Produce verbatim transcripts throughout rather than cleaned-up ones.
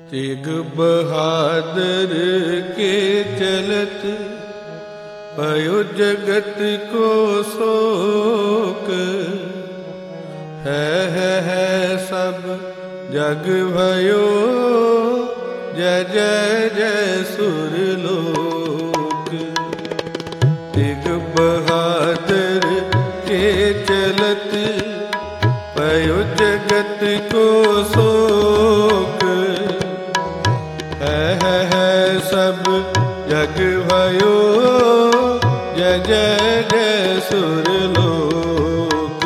तेग बहादुर के चलत भयो जगत को शोक है है है सब जग भयो जय जय जय सुरलोक। तेग बहादुर के चलत भयो जगत को शोक है है है सब जग भयो जय जय जय सुरलोक।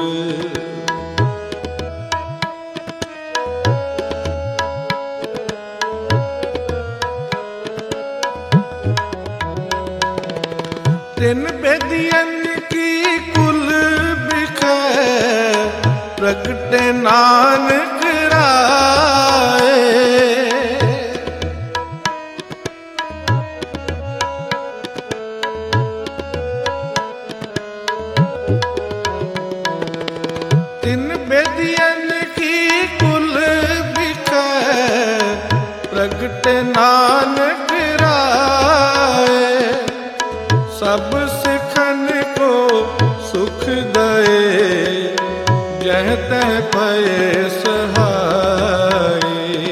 तिन बेदियन की कुल बिखै प्रगटे नानक राय। तिन बेदियन की कुल बिखै प्रगटे नानक राय। सब सिखन को सुख दए जह तह पए सहाय।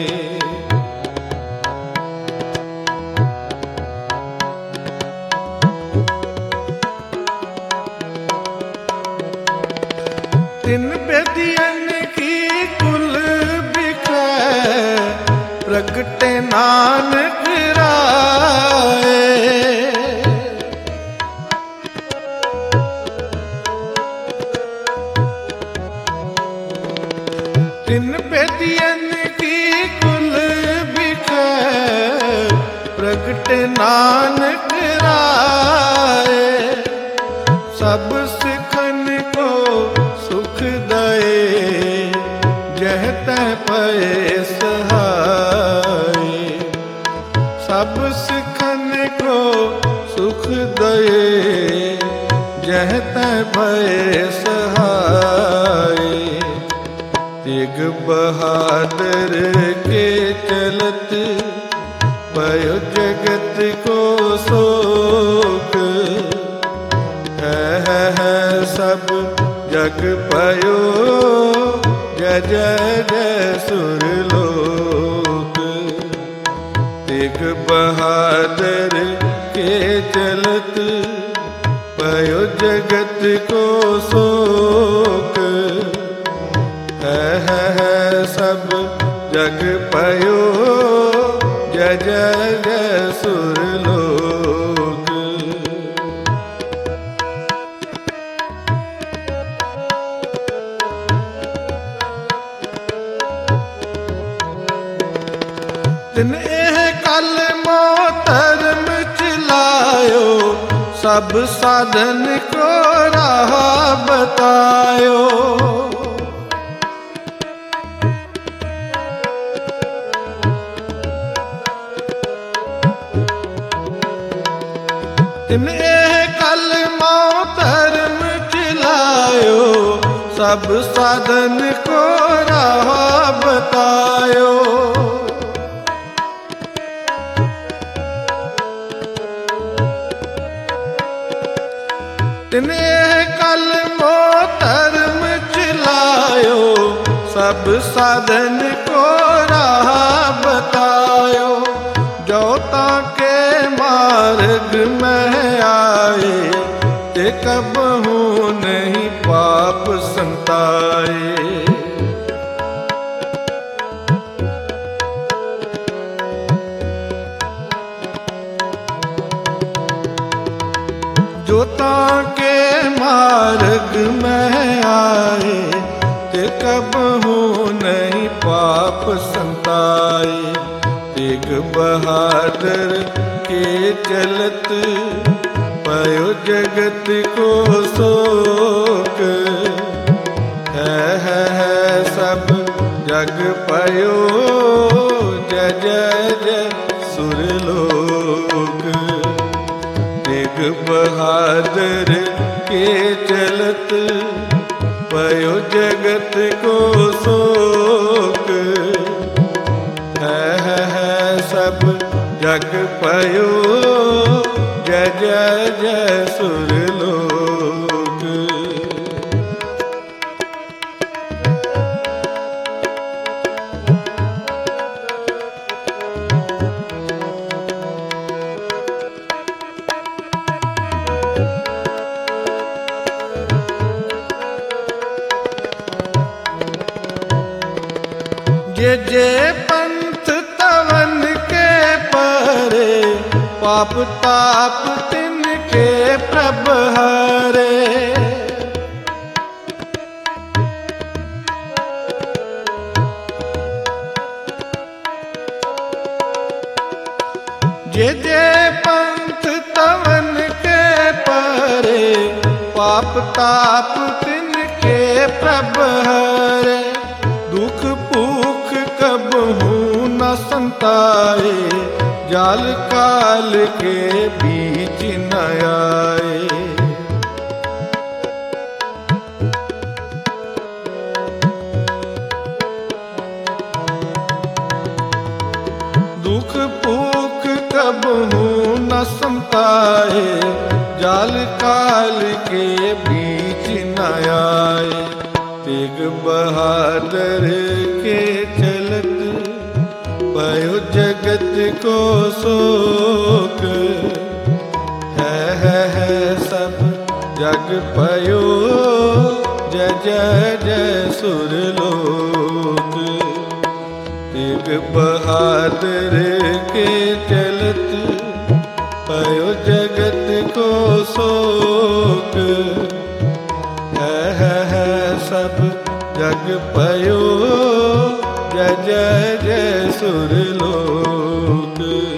तिन बेदियन की कुल बिखै प्रगटे नानक राय। तिन बेदियन की कुल बिखै प्रगटे नानक राय। सब सिखन को सुख दए जह तह पए सहाय। सब सिखन को सुख दए जह तह पए सहाय। तेग बहादुर के चलत भयो जगत को शोक है है है सब जग पयो जय जय जय सुरलोक। तेग बहादुर के चलत भयो जगत को शोक है है है सब जग पयो जय जय जय सुरलोक। तिन एह कल मोहतरम चिलायो सब साधन को राह बतायो। तिन एह कल मोहतरम चिलायो सब साधन को राह बतायो। तिन एह कल मोहतरम चिलायो सब साधन को राह बतायो। जो ताके मार्ग में आए ते कबहू नहीं पाप संताए। जो ताके मार्ग में आए ते कबहू नहीं पाप संताए। तेग बहादुर के चलत भयो जगत को शोक है है है सब जग पयो जय जय जय सुरलोक। तेग बहादुर के चलत भयो जगत को शोक है है है सब जग पयो जय जय जय सुरलोक। जे जे पंथ तवन के परे पाप ताप तिनके प्रभ हरे। जे जे पंथ तवन के परे पाप ताप तिनके प्रभ हरे। दुख भूख कबहू न संताए जाल काल के बीच न आए। दुख भूख कबहू न संताए जाल काल के बीच न आए। तेग बहादुर के चलत पयो जगत को शोक। है है है सब जग पयो जय जय जय सुरलोक। तेग बहादुर के चलत पयो जगत को शोक। है है है सब जग पयो जय जय जय सुरलोक।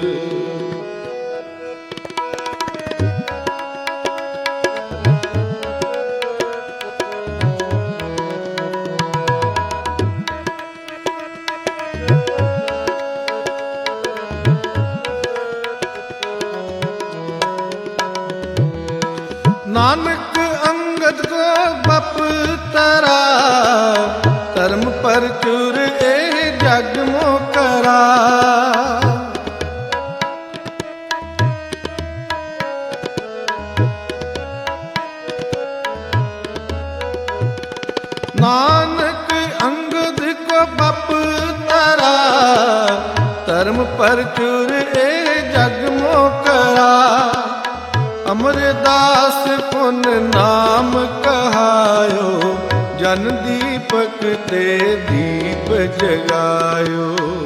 नानक अंगद को बप तरा धर्म पर चुर ए जग मो करा। नानक अंगद को बप तरा धर्म पर चुर ए जग मो करा। अमरदास पुन नाम कहायो जन दीपक ते दीप जगायो।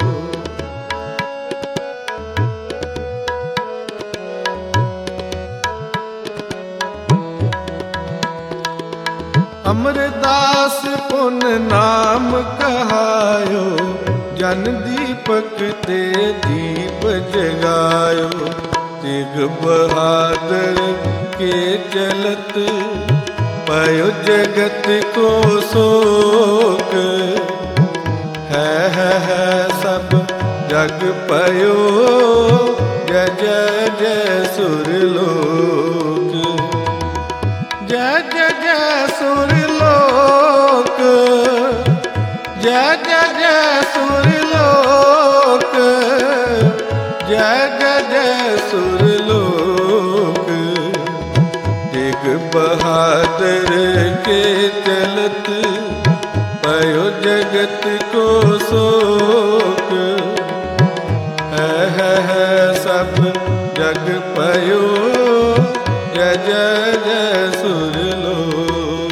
अमरदास पुन नाम कहायो जन दीपक ते दीप जगायो। तेग बहादुर के चलत पयो जगत को शोक। है है है सब जग पयो जय जय जय सुरलोक। जय जय जय सुरलोक जय जय जय सुरलोक। जय जय जय सुरलोक। तेग बहादुर के चलत पयो जगत को शोक। है है है सब जग पयो जय जय जय सुरलोक।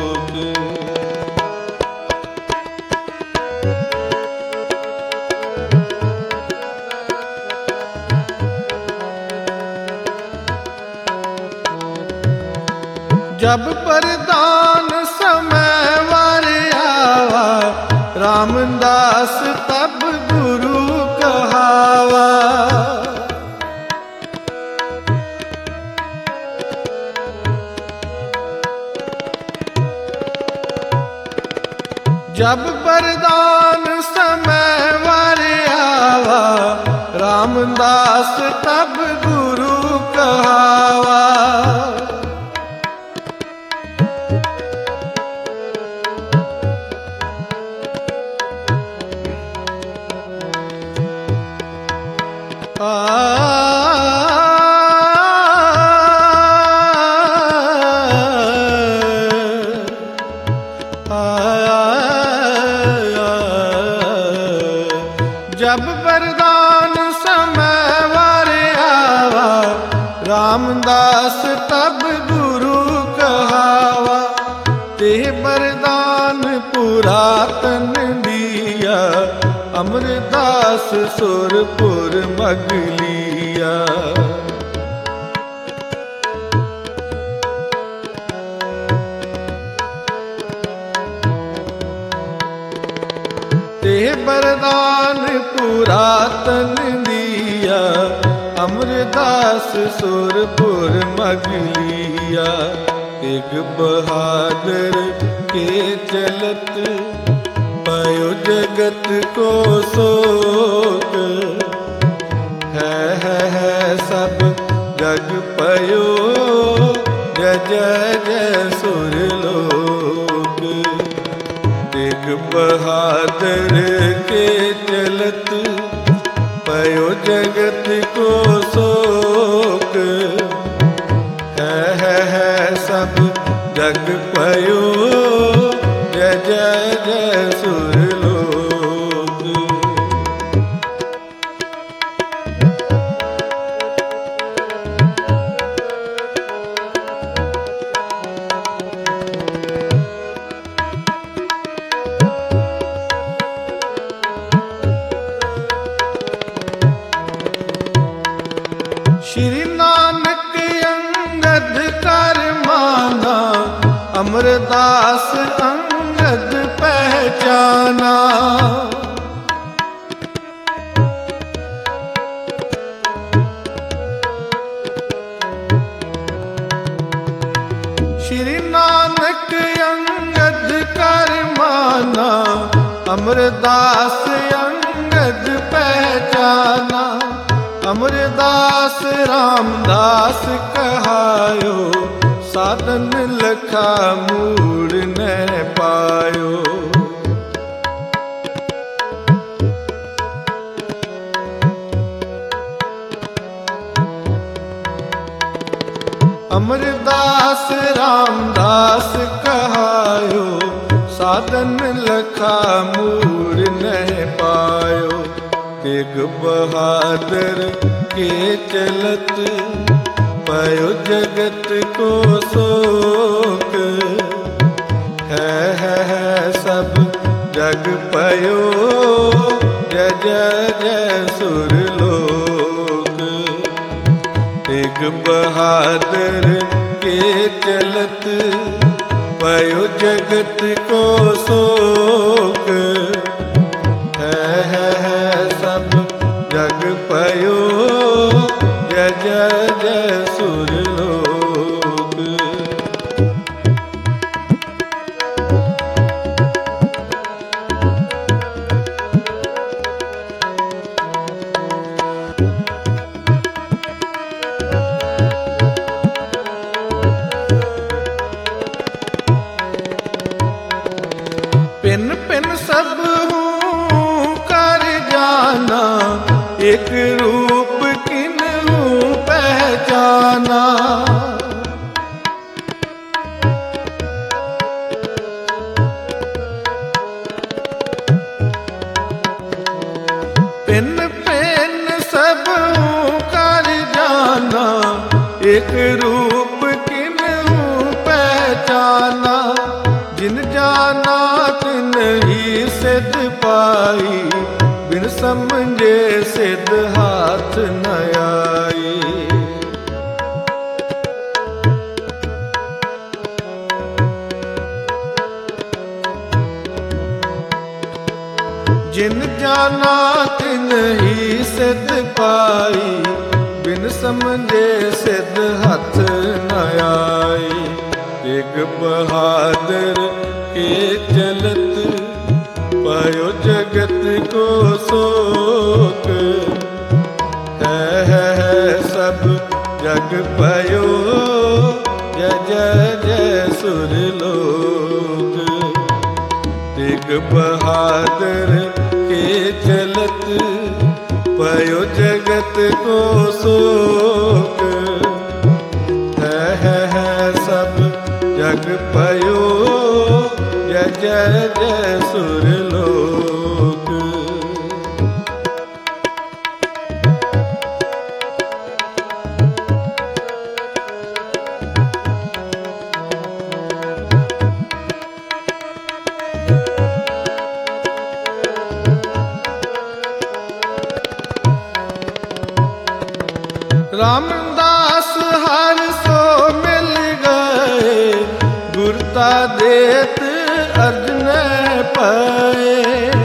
जब परदान समय वार आवा रामदास तब गुरु कहावा। जब परदान समय वार आवा रामदास तब गुरु कहावा। आ जब वरदान समय वर आवा, रामदास तब गुरु कहावा। ते वरदान पुरातन दिया, अमरदास सुरपुर मगलिया। ते वरदान पुरातन दिया, अमरदास सुरपुर मगलिया। एक बहादुर के चलत, पयो जगत को शोक। है है है सब जग पयो, जय जय जय सुरलोक। एक बहादुर के चलत, पयो जगत को शोक। है है है सब जग पयो, जय जय जय सुरलोक। श्री नानक अंगद कर माना, अमरदास अंगद पहचाना। श्री नानक अंगद कर माना, अमरदास अंगद पहचाना। अमरदास रामदास कहायो, साधन लखा मूड़ न पायो। अमरदास रामदास कहायो, साधन लखा मूड़ न पायो। तेग बहादुर के चलत, पयो जगत को शोक। है है है सब जग पयो, जय जय जय सुरलोक। तेग बहादुर के चलत, पयो जगत को शोक। है है है सब जग पयो, जय जय जय सुरलोक। पिन पिन सब हूँ कर जाना, एक रूप किन्हू पहचाना। पिन पिन सब हूँ कर जाना, एक रूप किन्हू पहचाना। जिन जाना तिन ही सिद्ध पाई, बिन समझे सिद्ध हाथ न आई। जिन जाना तिन ही सिद्ध पाई, बिन समझे सिद्ध हाथ न आई। एक बहादुर के चलत, पयो जगत को शोक। है है है सब जग पयो, जय जय जय सुरलोक। एक बहादुर के चलत, भयो जगत को शोक। है है है सब जग भयो, जय जय जय सुरलोक। रामदास हर सो मिल गए, गुरता देत अर्जन पाए।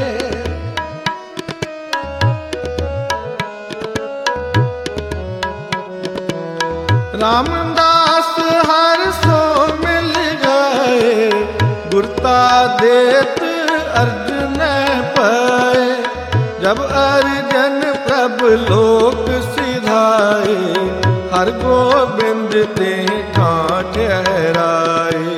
रामदास हर सो मिल गए, गुरता देत अर्जन पाए। जब अर्जन प्रभ लोक सिधाए, हर गोबिंद ते ठां ठहराए।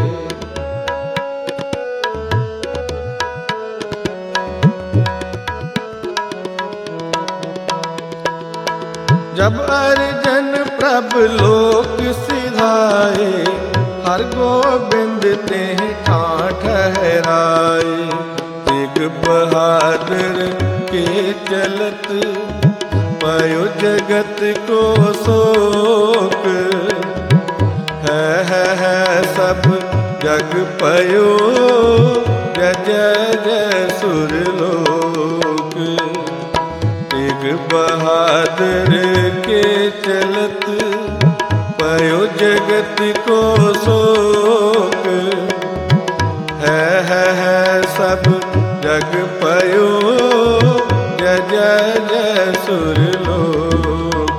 जब अर्जन प्रभ लोक सिधाए, हर गोबिंद ते ठां ठहराए। तेग बहादुर के चलत, भयो जगत को शोक। है है है सब जग भयो, जय जय जय सुरलोक। तेग बहादुर के चलत, भयो जगत को शोक। है है है सब जग भयो, जय जय जय सुरलोक।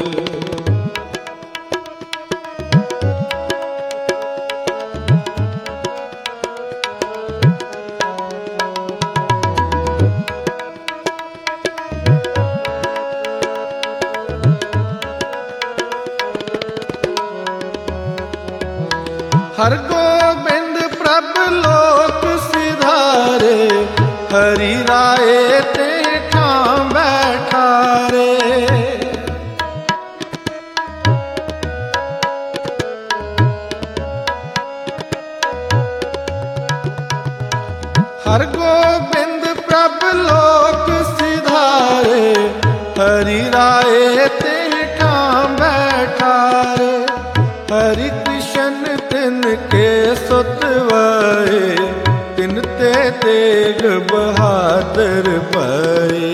हर गोबिंद प्रभ लोक सिधारे, हरि राय ते ठां बैठारे। हर गोबिंद प्रभ लोक सिधारे, हरि राय ते ठां बैठारे। हरि कृष्ण तिन के सुतवाए, तिन ते तेग बहादुर पाए।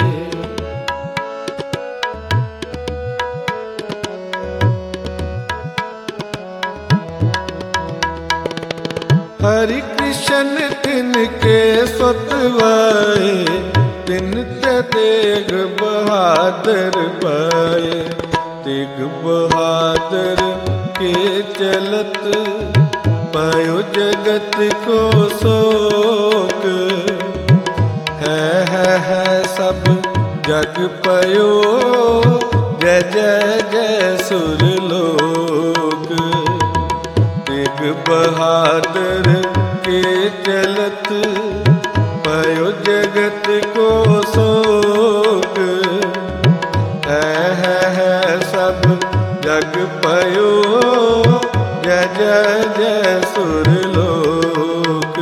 हरि कृष्ण तिन के सुतवाए, तिन ते तेग बहादुर पाए। तेग बहादुर के चलत, भयो जगत को शोक। है है है सब जग पयो, जय जय जय सुरलोक। तेग बहादुर के चलत, भयो जगत को शोक। है है है सब जग पयो, जय जय जय सुरलोक।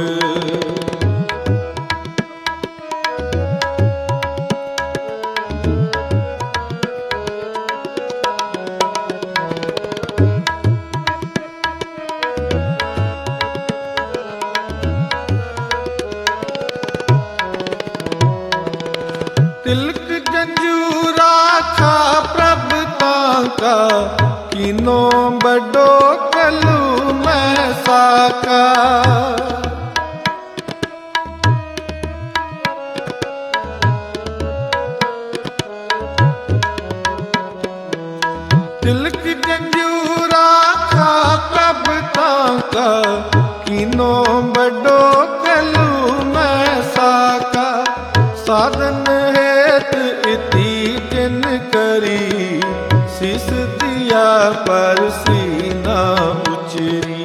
तिलक जंजूरा था प्रभ ताका, किनो बड़ो कलू मैं साका। तिलक जंजूरा था प्रभ ताका, किनो बड़ो कलू मैं साका। साधन हेत इति जिन करी, सिस दिया पर सीना उचरी।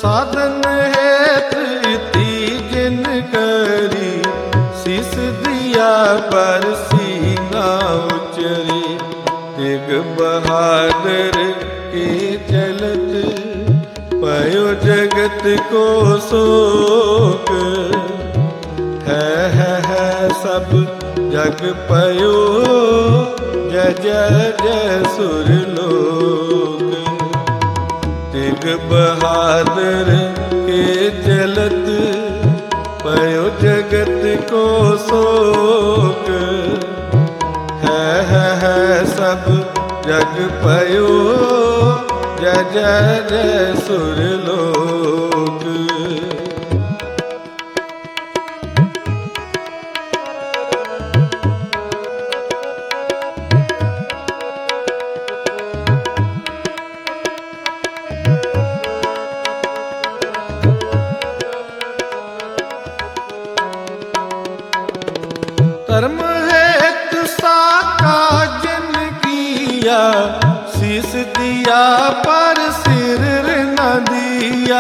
साधन हेत इति जिन करी, शीस दिया पर सीना उचरी। तेग बहादुर के चलत, पयो जगत को शोक। है है है सब जग पयो, जय जय जय सुरलोक। तेग बहादुर के चलत, पयो जगत को शोक। है है है सब जग पयो, जय जय जय सुरलोक। धर्म हेत साका जिन किया, शीस दिया पर सिर न दिया।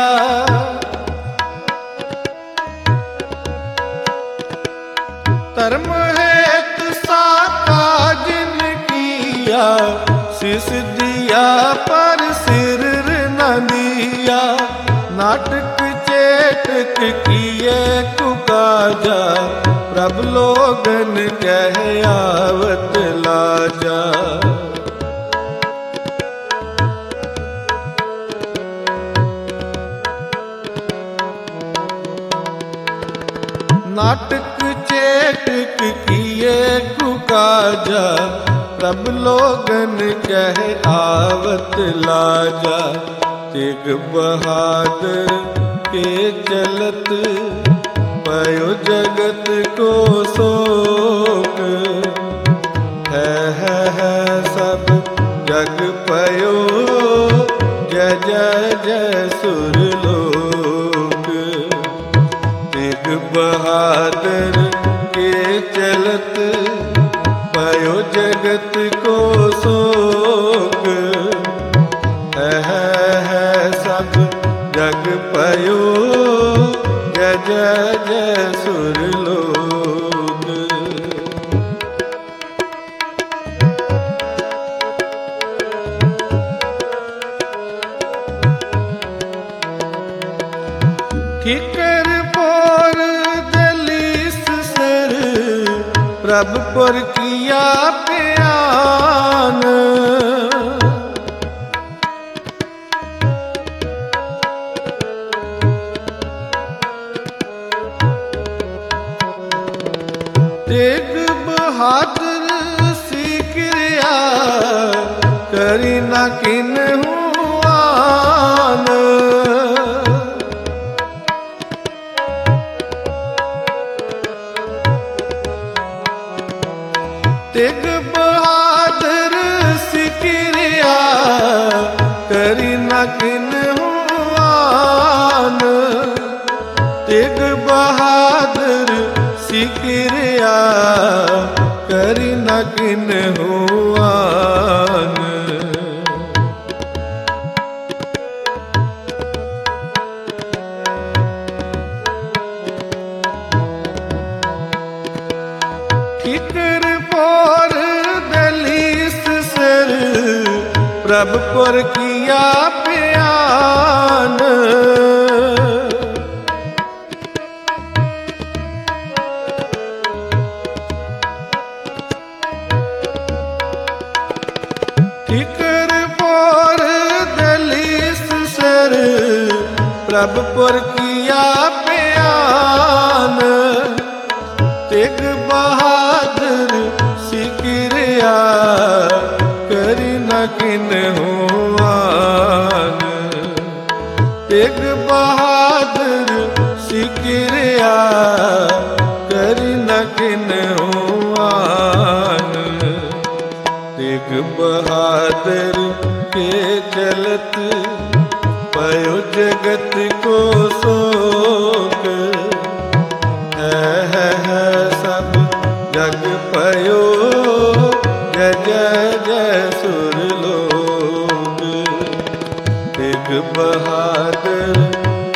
धर्म हेत साका जिन किया, शीस दिया पर सिर न दिया। नाटक चेटक किए कुकाजा, प्रभ लोगन कह आवत लाजा। नाटक चेटक किए कुकाजा, प्रभ लोगन कह आवत लाजा। तेग बहादुर के चलत, पयो जगत को शोक। है है है सब जग पयो, जय जय जय सुरलोक। तेग बहादुर के चलत, पयो जगत को शोक। है है है सब जग पयो, जय जय जय सुरलोक। ठिकर पोर दलीस सर, प्रभ पुर किया प्यान। तेग बहादुर सीकरिया, करी न किन्हू आन। तेग बहादुर सीकरिया, करी न किन्हू आन। तेग बहादुर सीकरिया, करी न किन्हू आन। ठिकर पोर दलीस सर, प्रभ पुर किया प्यान। ठिकर पोर दलीस सर, प्रभ पुर किया प्यान। तेग बहादुर सीकरिया, करी न किन्हू आन। तेग बहादुर सीकरिया, करी न किन्हू आन। तेग बहादुर के चलत, पयो जगत को शोक। है है है सब जग पयो, जय जय जय सुरलोक। तेग बहादुर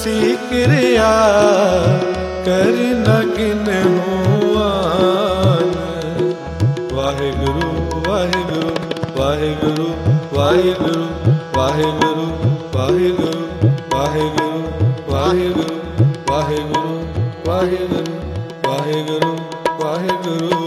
ਦਸੀ ਕਿਰਿਆ ਕਰ ਨ ਕਿਨਹੂ ਆਨ। ਵਾਹਿਗੁਰੂ ਵਾਹਿਗੁਰੂ ਵਾਹਿਗੁਰੂ ਵਾਹਿਗੁਰੂ ਵਾਹਿਗੁਰੂ ਵਾਹਿਗੁਰੂ ਵਾਹਿਗੁਰੂ ਵਾਹਿਗੁਰੂ ਵਾਹਿਗੁਰੂ ਵਾਹਿਗੁਰੂ ਵਾਹਿਗੁਰੂ ਵਾਹਿਗੁਰੂ